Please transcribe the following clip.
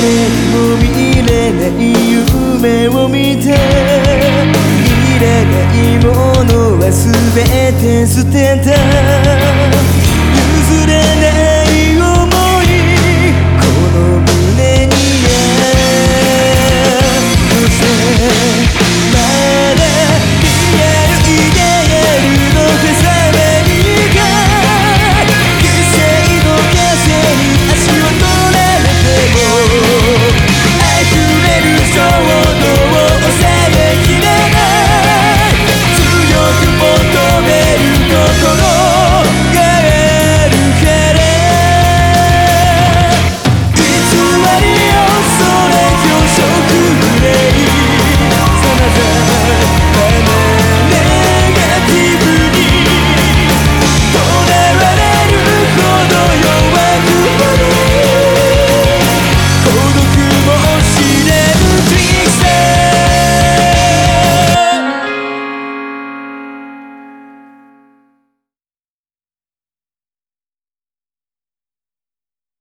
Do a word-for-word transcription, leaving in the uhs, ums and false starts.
誰にも見れない夢を見て、いらないものは全て捨てた。譲れない